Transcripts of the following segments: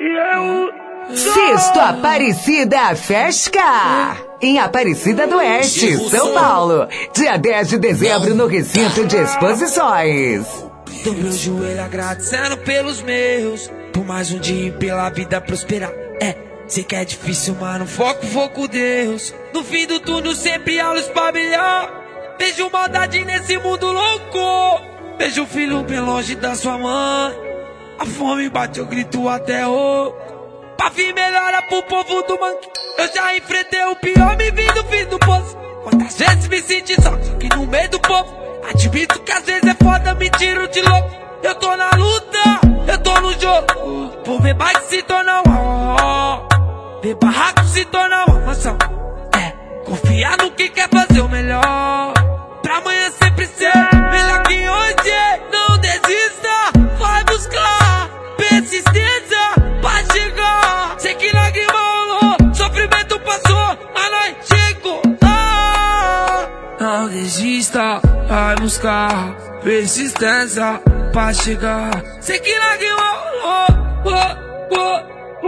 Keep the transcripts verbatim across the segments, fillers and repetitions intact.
Sexto Aparecida Fesca, em Aparecida do Oeste, São Paulo, dia dez de dezembro no recinto de exposições. Do meu joelho agradecendo pelos meus, por mais um dia e pela vida prosperar. É, sei que é difícil, mano, foco, foco Deus. No fim do túnel sempre há luz pra brilhar. Vejo maldade nesse mundo louco, vejo o filho bem longe da sua mãe. A fome bate, eu grito até o pra vir melhora pro povo do manque. Eu já enfrentei o pior, me vi do fim do poço. Quantas vezes me senti só, só que no meio do povo. Admito que às vezes é foda, me tiro de louco. Eu tô na luta, eu tô no jogo. Por ver bike se tornar um ó, ver barraco se tornar uma mansão. É, confiar no que quer fazer o melhor, pra amanhã sempre ser melhor que hoje. Não desista, vai buscar persistência pra chegar. Sei que lágrima rolou, sofrimento passou, mas nós chegou lá. Não desista, vai buscar persistência pra chegar. Sei que lágrima rolou, oh, oh,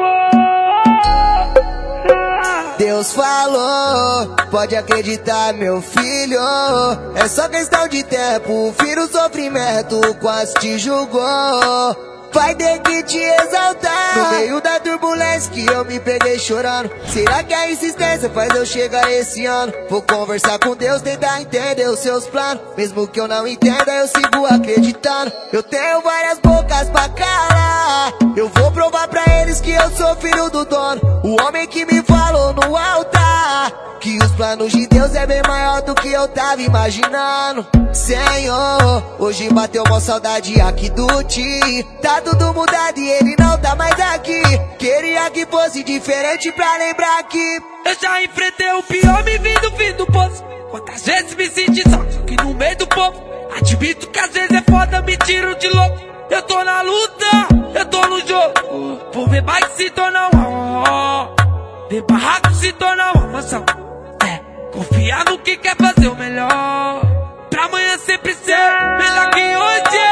oh. Deus falou, pode acreditar, meu filho. É só questão de tempo, vira o sofrimento, quase te julgou. Vai ter que te exaltar no meio da turbulência que eu me peguei chorando. Será que a insistência faz eu chegar esse ano? Vou conversar com Deus, tentar entender os seus planos. Mesmo que eu não entenda, eu sigo acreditando. Eu tenho várias bocas pra calar. Eu vou provar pra eles que eu sou filho do dono, o homem que me falou no altar que os planos de Deus é bem maior do que eu tava imaginando. Senhor, hoje bateu uma saudade aqui do Ti. Tá tudo mudado e ele não tá mais aqui. Queria que fosse diferente pra lembrar que eu já enfrentei o pior, me vi do fim do poço. Quantas vezes me senti só, só que no meio do povo. Admito que às vezes é foda, me tiro de louco. Eu tô na luta, eu tô no jogo. Por ver bike se tornar um ó, ver barraco se tornar uma mansão. É, confiar no que quer fazer o melhor, pra amanhã sempre ser melhor que hoje.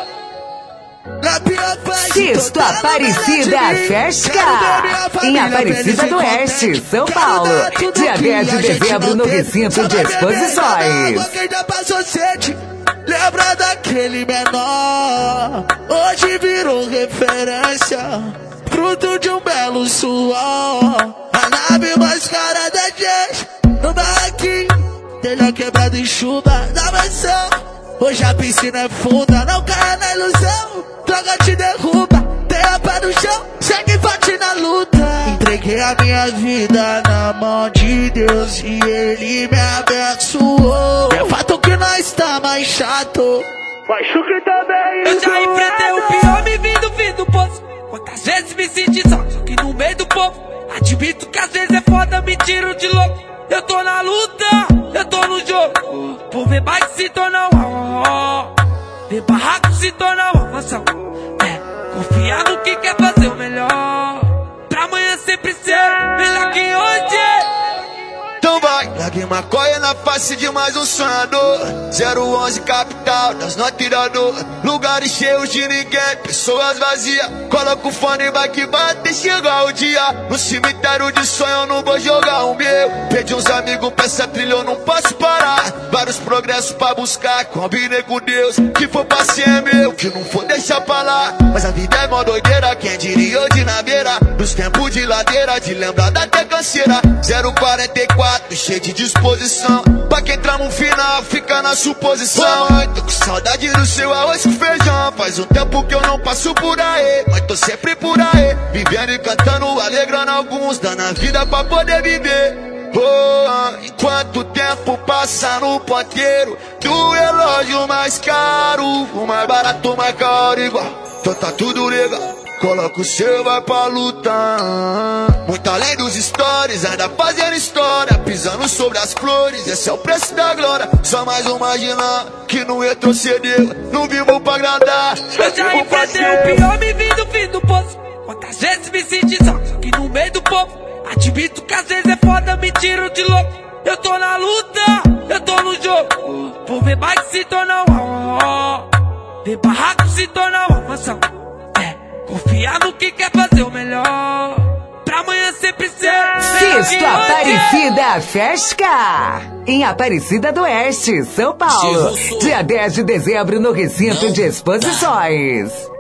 Sexto Aparecida Fesca, em Aparecida do Oeste, São Paulo, dia dez de dezembro no recinto de exposições. Lembra daquele menor, hoje virou referência, fruto de um belo suor. A nave mais cara da gente, no barraquinho, telha quebrado em chuva da mansão. Hoje a piscina é funda, não caia na ilusão. Droga te derruba, tenha pé no chão, segue forte na luta. Entreguei a minha vida na mão de Deus e Ele me abençoou. É fato que nós tá mais chato, mas Chucre também. Eu já enfrentei o pior, me vi do fim do poço. Quantas vezes me senti só, só que no meio do povo. Admito que às vezes é foda, me tiro de louco. Eu tô na luta, eu tô no jogo. Por ver bike se tornar um ó, ver barraco se tornar uma mansão. É, confiar no que quer fazer o melhor, pra amanhã sempre ser melhor que hoje. Então vai, largue maconha na face de mais um sonhador. zero onze capital, das não atirador. Lugares cheios de ninguém, pessoas vazias. Coloca o fone e vai que vai até chegar o dia. No cemitério de sonho eu não vou jogar o meu. Perdi uns amigos pra essa trilha, eu não posso parar. Vários progressos pra buscar, combinei com Deus. Que for paciente é meu, que não for deixar pra lá. Mas a vida é mó doideira, quem diria hoje na beira dos tempos de ladeira, de lembrar da até canseira. zero quarenta e quatro, cheio de disposição. Pra quem trama um final, fica na suposição. Ô mãe, tô com saudade do seu arroz com feijão. Faz um tempo que eu não passo por aí, mas tô sempre por aí, vivendo e cantando, alegrando alguns, dando a vida pra poder viver. Oh, enquanto o tempo passa no ponteiro do relógio mais caro, o mais barato, mais caro igual. Então tá tudo legal, coloca o seu, vai pra luta. Muito além dos stories, ainda fazendo história, pisando sobre as flores, esse é o preço da glória. Só mais um marginal que não retrocedeu, não vivo pra agradar. Eu já enfrentei o pior, me vi do fim do poço. Quantas vezes me senti só, só que no meio do povo. Admito que às vezes é foda, me tiro de louco. Eu tô na luta, eu tô no jogo. Por ver bike se tornar um ó, ver barraco se tornar uma mansão. É, Confia no que quer fazer o melhor, pra amanhã sempre ser. Sexto Aparecida Festa, em Aparecida do Oeste, São Paulo, dia dez de dezembro no Recinto de Exposições.